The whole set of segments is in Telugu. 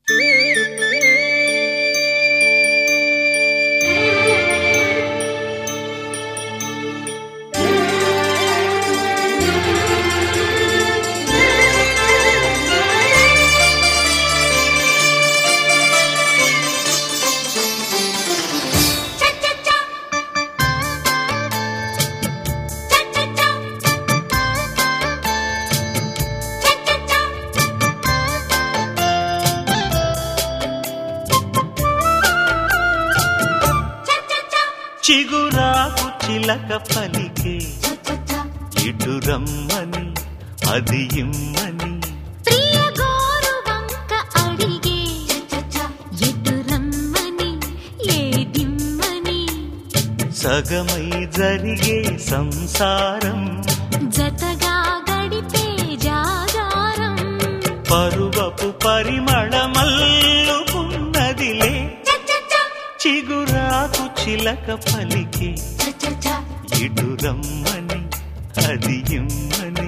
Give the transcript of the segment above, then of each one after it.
చిగురాకు చిలక పలికే ఇటు రమ్మని అది ఇమ్మని ప్రియ గోరు వంక అడిగే ఎటు రమ్మని ఏదిమ్మని సగమై జరిగే సంసారం జతగా గడిపే జాగారం పరువపు పరిమళమల్లుకున్నదిలే చిగురాకు చిలక పలికే ఇటు రమ్మని అది ఇమ్మని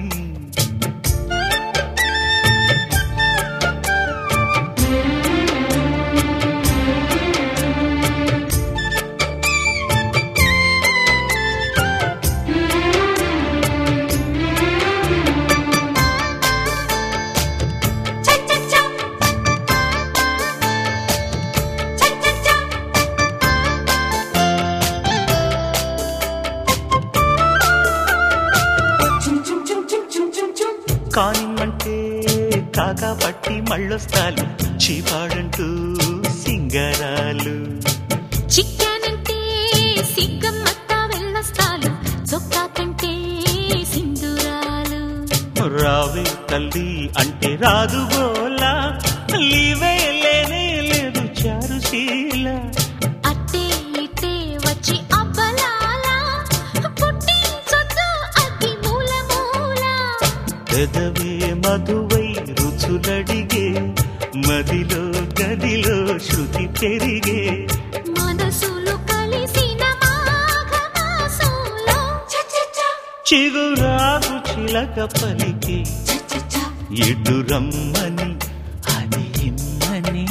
కానిమ్మంటే కాకా పట్టి మళ్ళొస్తాలు చీపాడంటూ సింగరాలు చిక్కానంటే సిగ్గమ్మత్త వెళ్ళొస్తాలు చొక్కా కంటే సింధూరాలు రావే తల్లి అంటే రాదు గోలా లీవే లేనే లేదు చారుశీల అట్టే ఇట్టే వచ్చి అబ్బలాలా పుట్టించొద్దు అతి మూల మూల పెదవే మధువై రుచులడిగే మదిలో గదిలో శృతి పెరిగే మనసులు కలిసిన మాఘమాసంలో చిగురాకు చిలక పలికే ఇటు రమ్మని అది ఇమ్మని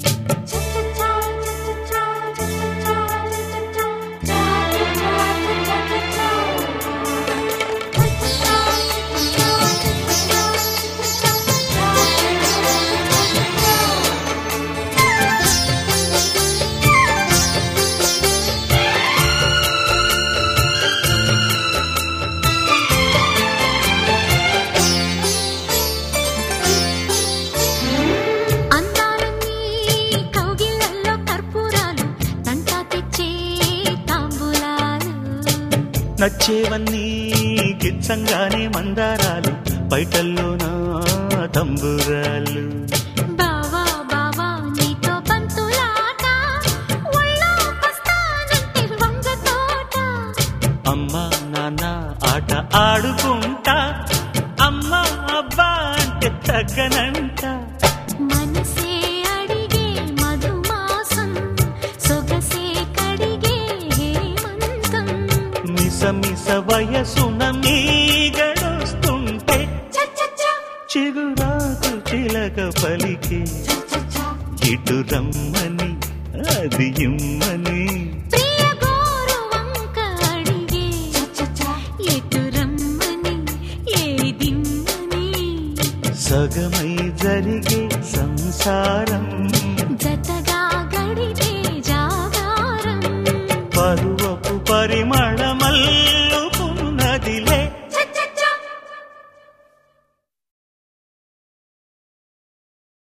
నచ్చేవన్నీ గిచ్చంగానే మందారాలు బయటల్లో నా తంబురాలు బావా బావా నీతో పంతులాట ఒళ్ళో పస్తానంటే వంగ తోట అమ్మా నాన్న ఆట ఆడుకుంటా అమ్మా అబ్బా అంటే తగ్గనంట మనసే అడిగే మధుమాసం సొగసే కడిగే హేమంతం మిసమిస వయసున మీగడొస్తుంటే చిగురాకు చిలక పలికే ఇటు రమ్మని అది ఇమ్మని ప్రియ గోరు వంక అడిగే ఎటు రమ్మని ఏదిమ్మని సగమై జరిగే సంసారం జతగా గడిపే